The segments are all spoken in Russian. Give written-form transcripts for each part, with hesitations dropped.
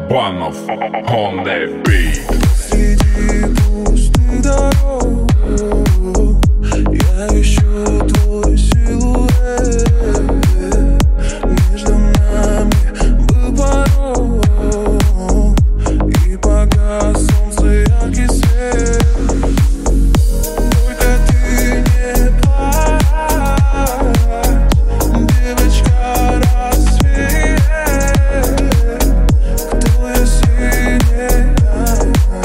Курбанов on the beat. Среди пустых дорог я ищу твой силуэт. Между нами был порог, и погас солнце яркий свет. Только ты не плачь, девочка, рассвет. Кто если не я?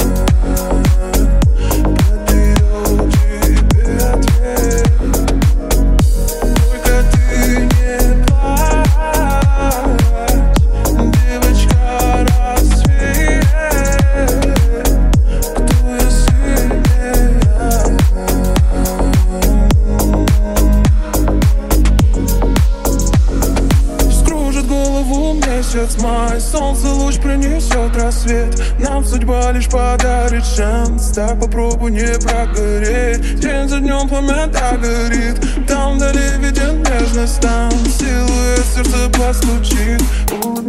Подберет тебе ответ. Только ты не плачь, девочка, рассвет. Кто если не я? Скружит голову месяц май, солнце луч принесет рассвет. Нам судьба лишь подарит шанс, так попробуй не прогореть. День за днем пламя так горит, там вдали виден нежный стан. Силуэт сердце постучит.